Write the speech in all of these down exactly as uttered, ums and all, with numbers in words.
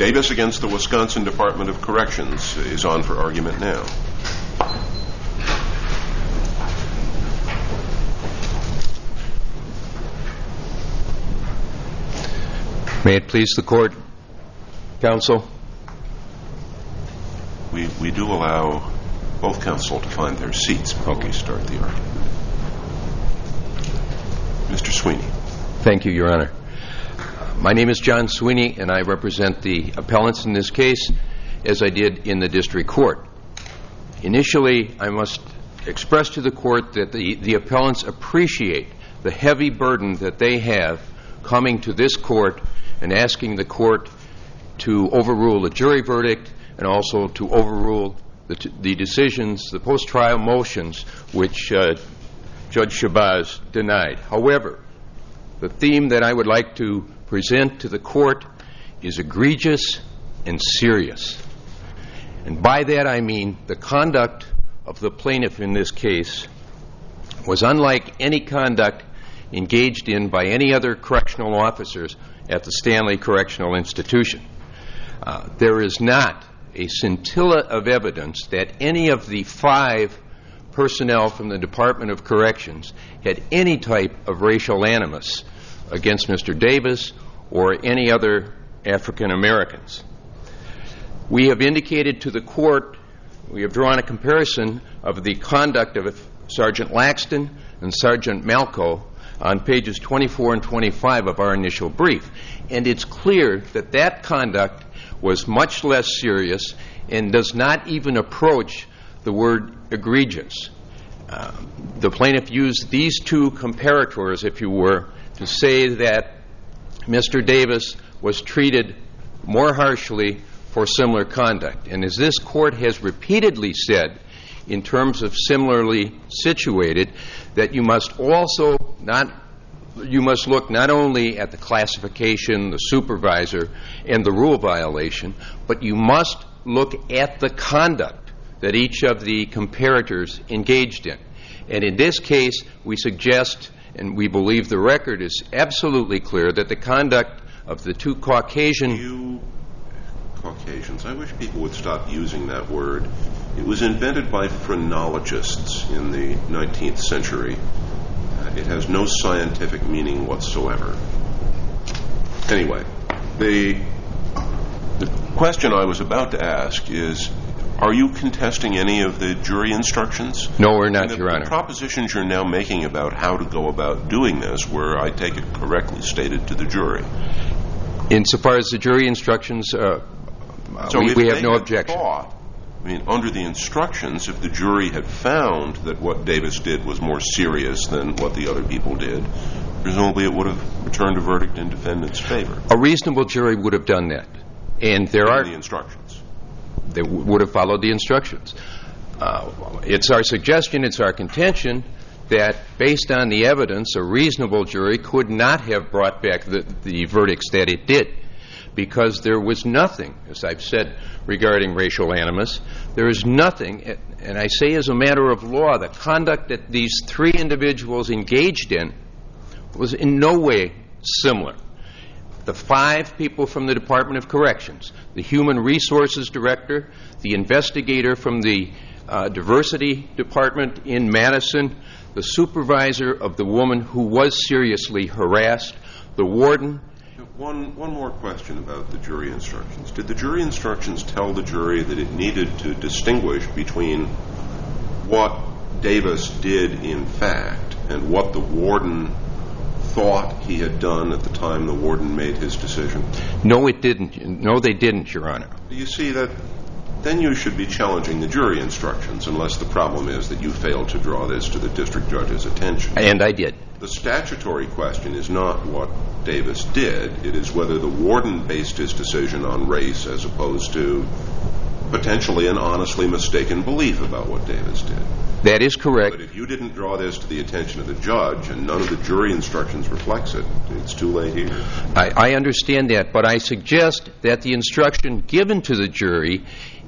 Davis against the Wisconsin Department of Corrections is on for argument now. May it please the Court, Counsel? We, we do allow both counsel to find their seats before okay. we start the argument. Mister Sweeney. Thank you, Your Honor. My name is John Sweeney, and I represent the appellants in this case, as I did in the district court. Initially, I must express to the court that the, the appellants appreciate the heavy burden that they have coming to this court and asking the court to overrule a jury verdict and also to overrule the, t- the decisions, the post-trial motions, which uh, Judge Shabazz denied. However, the theme that I would like to present to the court is egregious and serious. And by that I mean the conduct of the plaintiff in this case was unlike any conduct engaged in by any other correctional officers at the Stanley Correctional Institution. Uh, there is not a scintilla of evidence that any of the five personnel from the Department of Corrections had any type of racial animus against Mister Davis or any other African Americans. We have indicated to the court, we have drawn a comparison of the conduct of Sergeant Laxton and Sergeant Malco on pages twenty-four and twenty-five of our initial brief. And it's clear that that conduct was much less serious and does not even approach the word egregious. Uh, the plaintiff used these two comparators, if you were, to say that Mister Davis was treated more harshly for similar conduct. And as this court has repeatedly said, in terms of similarly situated, that you must also not, you must look not only at the classification, the supervisor, and the rule violation, but you must look at the conduct that each of the comparators engaged in. And in this case, we suggest, and we believe the record is absolutely clear, that the conduct of the two Caucasian... You Caucasians, I wish people would stop using that word. It was invented by phrenologists in the nineteenth century. Uh, it has no scientific meaning whatsoever. Anyway, the, the question I was about to ask is, are you contesting any of the jury instructions? No, we're not, the, Your Honor. The propositions you're now making about how to go about doing this were, I take it, correctly stated to the jury. Insofar as the jury instructions, uh, so we, if we have they no had objection. Thought, I mean, under the instructions, if the jury had found that what Davis did was more serious than what the other people did, presumably it would have returned a verdict in defendant's favor. A reasonable jury would have done that. And there are... the instructions. They w- would have followed the instructions. Uh, it's our suggestion, it's our contention, that based on the evidence, a reasonable jury could not have brought back the, the verdicts that it did, because there was nothing, as I've said regarding racial animus, there is nothing, and I say as a matter of law, the conduct that these three individuals engaged in was in no way similar. The five people from the Department of Corrections, the Human Resources Director, the investigator from the uh, Diversity Department in Madison, the supervisor of the woman who was seriously harassed, the warden. One, one more question about the jury instructions. Did the jury instructions tell the jury that it needed to distinguish between what Davis did in fact and what the warden thought he had done at the time the warden made his decision? No, it didn't. No, they didn't, Your Honor. You see, that then you should be challenging the jury instructions, unless the problem is that you failed to draw this to the district judge's attention. And I did. The statutory question is not what Davis did. It is whether the warden based his decision on race as opposed to potentially an honestly mistaken belief about what Davis did. That is correct. But if you didn't draw this to the attention of the judge and none of the jury instructions reflects it, it's too late here. I, I understand that, but I suggest that the instruction given to the jury,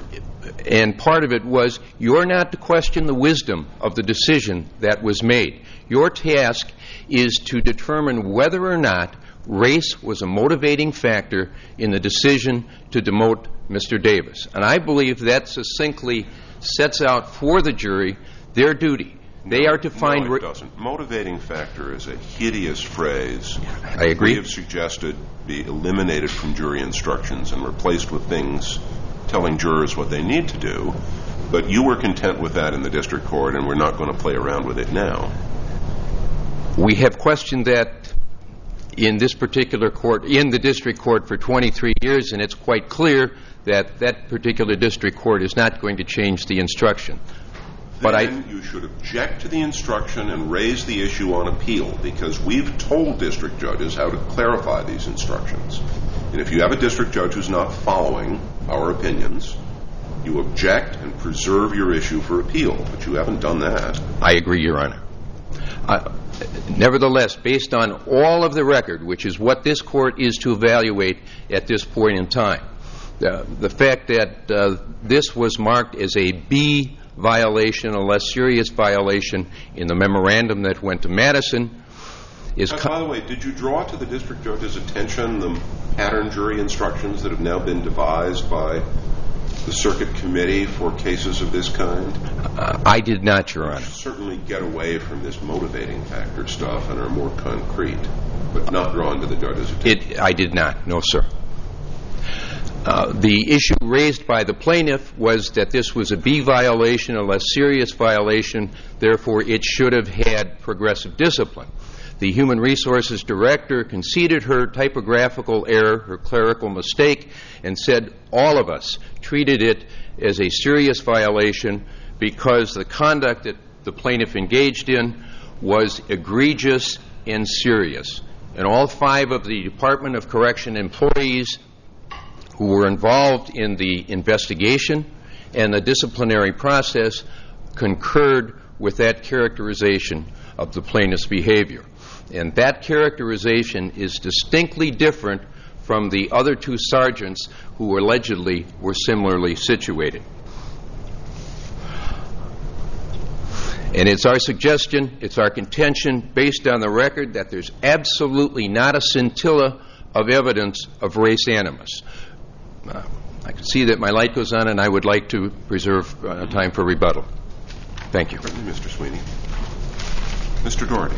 and part of it was, you're not to question the wisdom of the decision that was made. Your task is to determine whether or not race was a motivating factor in the decision to demote Mister Davis. And I believe that succinctly sets out for the jury their duty. They no, are to find... No, it doesn't. Motivating factor is a hideous phrase. I agree. We have suggested be eliminated from jury instructions and replaced with things telling jurors what they need to do. But you were content with that in the district court, and we're not going to play around with it now. We have questioned that in this particular court, in the district court for twenty-three years, and it's quite clear that that particular district court is not going to change the instruction. But then I, you should object to the instruction and raise the issue on appeal, because we've told district judges how to clarify these instructions. And if you have a district judge who's not following our opinions, you object and preserve your issue for appeal. But you haven't done that. I agree, Your Honor. Uh, nevertheless, based on all of the record, which is what this court is to evaluate at this point in time, uh, the fact that uh, this was marked as a B violation, a less serious violation in the memorandum that went to Madison is... Uh, by the way, did you draw to the district judge's attention the pattern jury instructions that have now been devised by the circuit committee for cases of this kind? Uh, I did not, Your Honor. You certainly get away from this motivating factor stuff and are more concrete, but not drawn to the judge's attention. It, I did not, no, sir. Uh, the issue raised by the plaintiff was that this was a B violation, a less serious violation, therefore it should have had progressive discipline. The Human Resources Director conceded her typographical error, her clerical mistake, and said all of us treated it as a serious violation because the conduct that the plaintiff engaged in was egregious and serious. And all five of the Department of Correction employees who were involved in the investigation and the disciplinary process concurred with that characterization of the plaintiff's behavior. And that characterization is distinctly different from the other two sergeants who allegedly were similarly situated. And it's our suggestion, it's our contention, based on the record, that there's absolutely not a scintilla of evidence of race animus. Uh, I can see that my light goes on, and I would like to preserve uh, time for rebuttal. Thank you. Certainly, Mister Sweeney. Mister Doherty.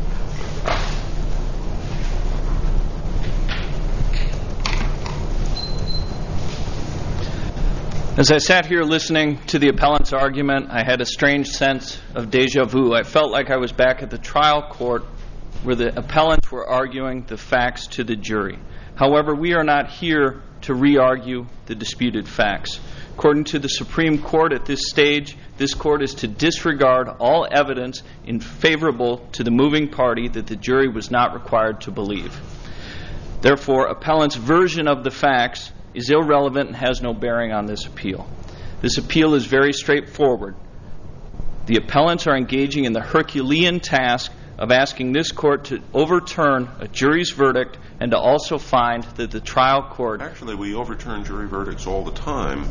As I sat here listening to the appellant's argument, I had a strange sense of deja vu. I felt like I was back at the trial court where the appellants were arguing the facts to the jury. However, we are not here to re-argue the disputed facts. According to the Supreme Court at this stage, this court is to disregard all evidence in favorable to the moving party that the jury was not required to believe. Therefore, appellant's version of the facts is irrelevant and has no bearing on this appeal. This appeal is very straightforward. The appellants are engaging in the Herculean task of asking this court to overturn a jury's verdict and to also find that the trial court... Actually, we overturn jury verdicts all the time,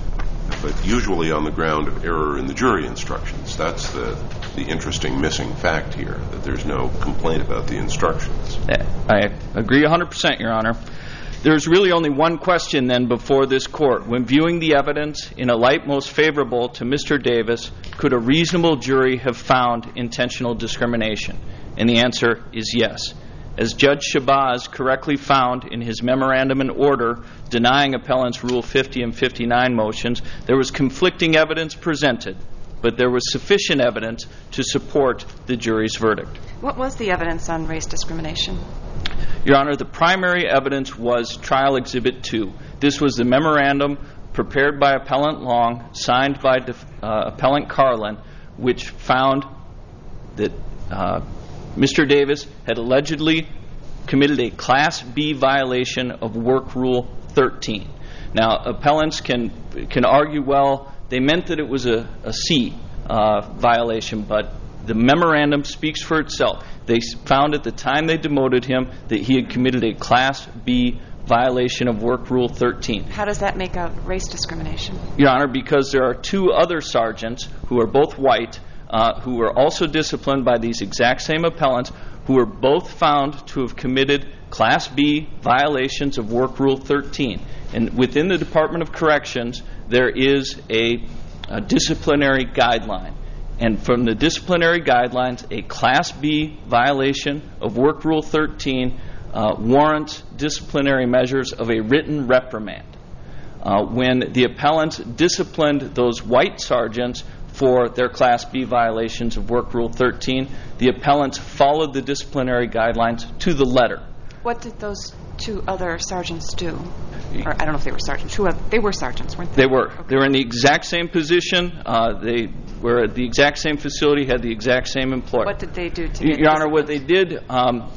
but usually on the ground of error in the jury instructions. That's the, the interesting missing fact here, that there's no complaint about the instructions. I agree one hundred percent, Your Honor. There's really only one question then before this court. When viewing the evidence in a light most favorable to Mister Davis, could a reasonable jury have found intentional discrimination? And the answer is yes. As Judge Shabazz correctly found in his memorandum and order denying appellants Rule fifty and fifty-nine motions, there was conflicting evidence presented, but there was sufficient evidence to support the jury's verdict. What was the evidence on race discrimination? Your Honor, the primary evidence was Trial Exhibit two. This was the memorandum prepared by Appellant Long, signed by uh, Appellant Carlin, which found that uh, Mister Davis had allegedly committed a Class B violation of Work Rule thirteen. Now, appellants can can argue, well, they meant that it was a, a C uh, violation, but the memorandum speaks for itself. They found at the time they demoted him that he had committed a Class B violation of Work Rule thirteen. How does that make out race discrimination? Your Honor, because there are two other sergeants who are both white, uh, who were also disciplined by these exact same appellants, who were both found to have committed Class B violations of Work Rule thirteen. And within the Department of Corrections, there is a, a disciplinary guideline. And from the disciplinary guidelines, a Class B violation of Work Rule thirteen uh, warrants disciplinary measures of a written reprimand. Uh, when the appellants disciplined those white sergeants for their Class B violations of Work Rule thirteen, the appellants followed the disciplinary guidelines to the letter. What did those two other sergeants do? Or I don't know if they were sergeants. Who other, they were sergeants, weren't they? They were. Okay. They were in the exact same position. Uh, they were at the exact same facility, had the exact same employer. What did they do to Your get Honor, what they did um,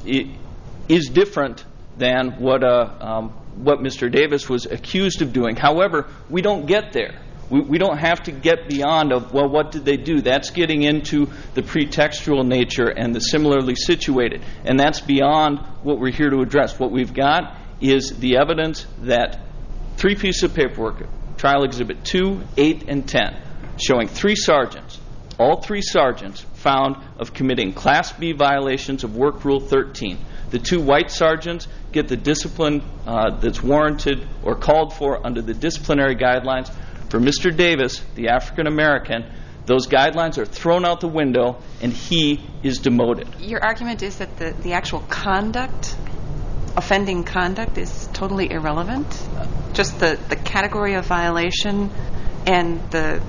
is different than what uh, um, what Mister Davis was accused of doing. However, we don't get there. We, we don't have to get beyond of, well, what did they do? That's getting into the pretextual nature and the similarly situated. And that's beyond what we're here to address. What we've got is the evidence that three pieces of paperwork, Trial Exhibit two, eight, and ten, showing three sergeants, all three sergeants found of committing Class B violations of Work Rule thirteen. The two white sergeants get the discipline uh, that's warranted or called for under the disciplinary guidelines. For Mister Davis, the African American, those guidelines are thrown out the window and he is demoted. Your argument is that the, the actual conduct, offending conduct, is totally irrelevant? Just the, the category of violation and the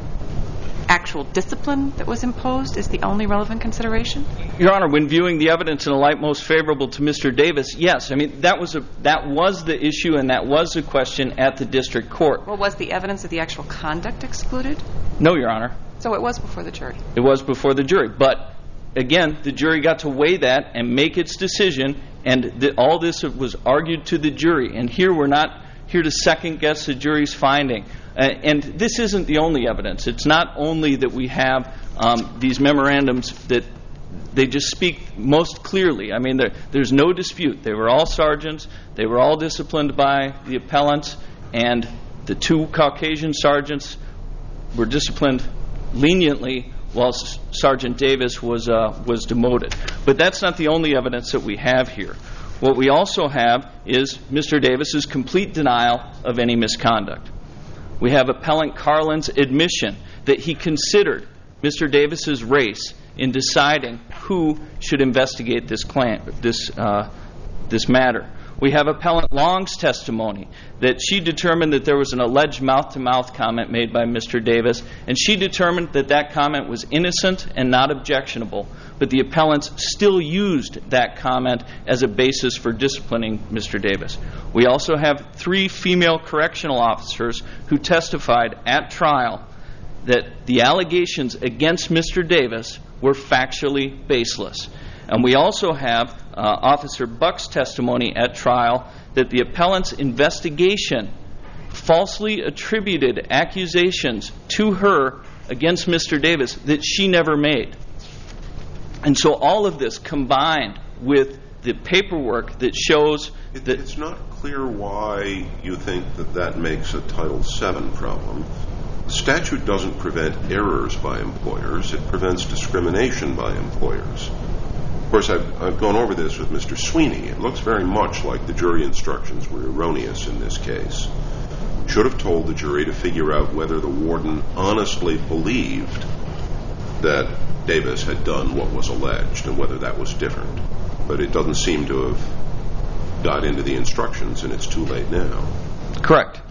actual discipline that was imposed is the only relevant consideration? Your Honor, when viewing the evidence in a light most favorable to Mister Davis, yes. I mean, that was a that was the issue and that was the question at the district court. Well, was the evidence of the actual conduct excluded? No, Your Honor. So it was before the jury? It was before the jury. But, again, the jury got to weigh that and make its decision, and the, all this was argued to the jury. And here we're not here to second-guess the jury's finding. Uh, and this isn't the only evidence. It's not only that we have um, these memorandums that they just speak most clearly. I mean, there, there's no dispute. They were all sergeants. They were all disciplined by the appellants. And the two Caucasian sergeants were disciplined leniently while Sergeant Davis was, uh, was demoted. But that's not the only evidence that we have here. What we also have is Mister Davis's complete denial of any misconduct. We have Appellant Carlin's admission that he considered Mister Davis's race in deciding who should investigate this claim, this uh, this matter. We have Appellant Long's testimony that she determined that there was an alleged mouth-to-mouth comment made by Mister Davis, and she determined that that comment was innocent and not objectionable, but the appellants still used that comment as a basis for disciplining Mister Davis. We also have three female correctional officers who testified at trial that the allegations against Mister Davis were factually baseless. And we also have uh, Officer Buck's testimony at trial that the appellant's investigation falsely attributed accusations to her against Mister Davis that she never made. And so all of this combined with the paperwork that shows it, that... It's not clear why you think that that makes a Title seven problem. The statute doesn't prevent errors by employers. It prevents discrimination by employers. Of course, I've, I've gone over this with Mister Sweeney. It looks very much like the jury instructions were erroneous in this case. Should have told the jury to figure out whether the warden honestly believed that Davis had done what was alleged and whether that was different. But it doesn't seem to have got into the instructions, and it's too late now. Correct.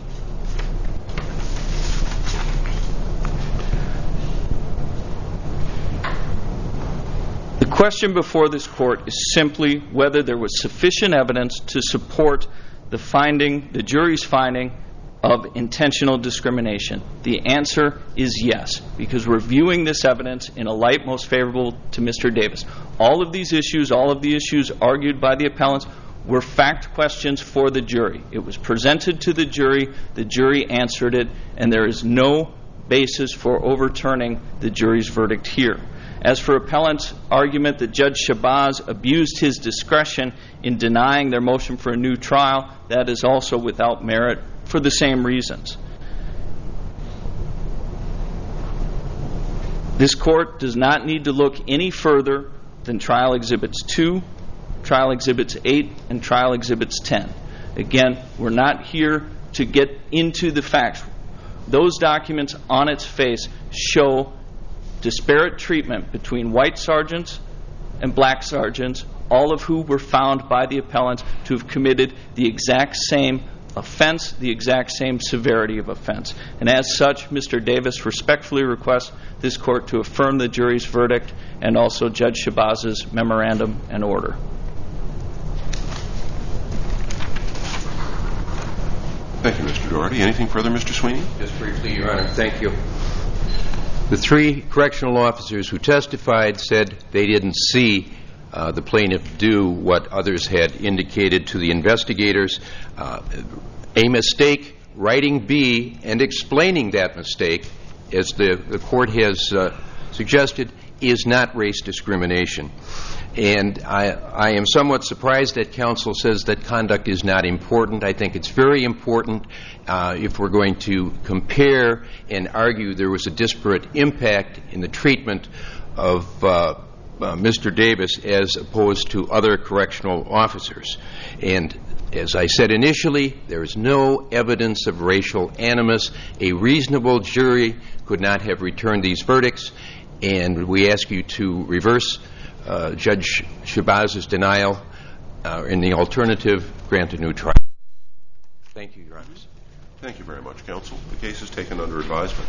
The question before this court is simply whether there was sufficient evidence to support the finding, the jury's finding, of intentional discrimination. The answer is yes, because we're viewing this evidence in a light most favorable to Mister Davis. All of these issues, all of the issues argued by the appellants, were fact questions for the jury. It was presented to the jury, the jury answered it, and there is no basis for overturning the jury's verdict here. As for appellants' argument that Judge Shabazz abused his discretion in denying their motion for a new trial, that is also without merit for the same reasons. This court does not need to look any further than Trial Exhibits two, Trial Exhibits eight and Trial Exhibits ten. Again, we're not here to get into the facts. Those documents on its face show disparate treatment between white sergeants and black sergeants, all of who were found by the appellants to have committed the exact same offense, the exact same severity of offense. And as such, Mister Davis respectfully requests this court to affirm the jury's verdict and also Judge Shabazz's memorandum and order. Thank you, Mister Doherty. Anything further, Mister Sweeney? Just briefly, Your Honor. Thank you. The three correctional officers who testified said they didn't see uh, the plaintiff do what others had indicated to the investigators. Uh, a mistake, writing B and explaining that mistake, as the, the court has uh, suggested, is not race discrimination. And I, I am somewhat surprised that counsel says that conduct is not important. I think it's very important uh, if we're going to compare and argue there was a disparate impact in the treatment of uh, uh, Mister Davis as opposed to other correctional officers. And as I said initially, there is no evidence of racial animus. A reasonable jury could not have returned these verdicts, and we ask you to reverse Uh, Judge Shabazz's denial, uh, in the alternative, grant a new trial. Thank you, Your Honors. Thank you very much, counsel. The case is taken under advisement.